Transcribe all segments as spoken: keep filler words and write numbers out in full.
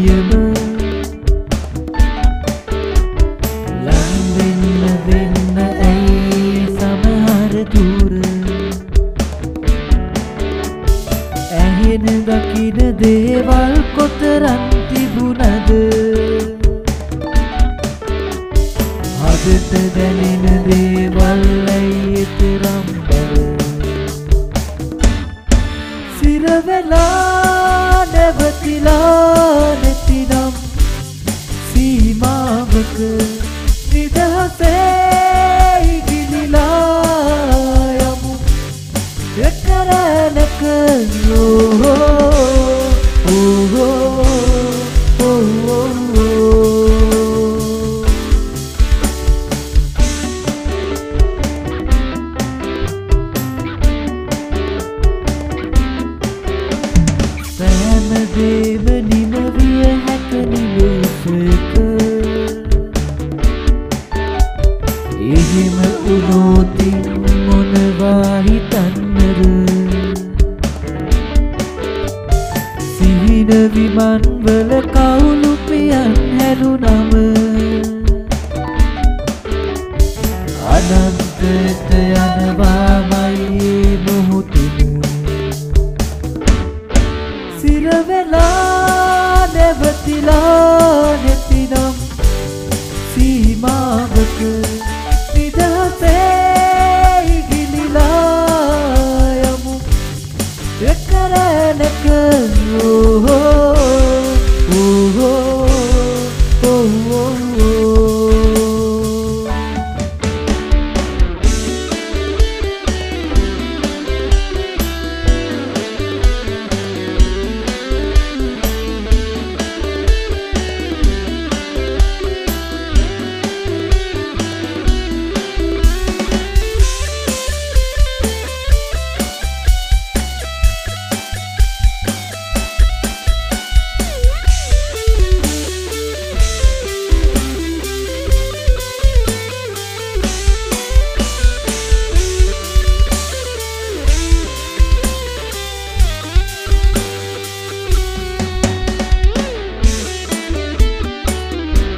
නියම ලං වෙන්න වෙන්න ඇයි සමහර දුර ඇහෙන දකින දේවල් කොතරම් තිබුණද හදට දැනෙන දේවල් ඇයි එතරම් බර සිර වෙලා නැවතිලා නැතිනම් සීමාවක නිදහසේ ඉගිලිලා යමු එකරැනක සෑමදේම නිමවිය හැක නිවසක එහෙම උනෝතින් මොනවා හිතන්නද සිහින විමන්වල කවුළු පියන් හැරුණම අනන්තයට යනවාමයි මොහොතින සිර වෙලා නැවතිලා නැතිනම් සීමාවක නිදහසේ ඉගිලිලා යමු එකරැනක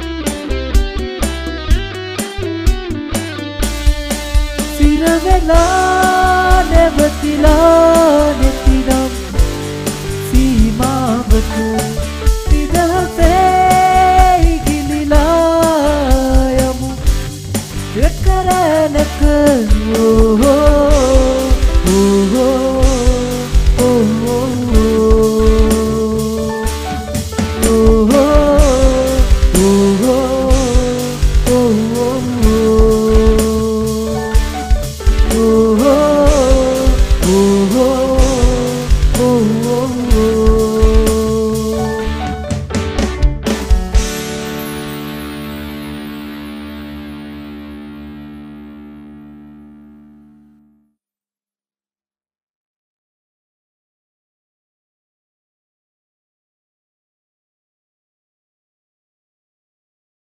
සිර වෙලා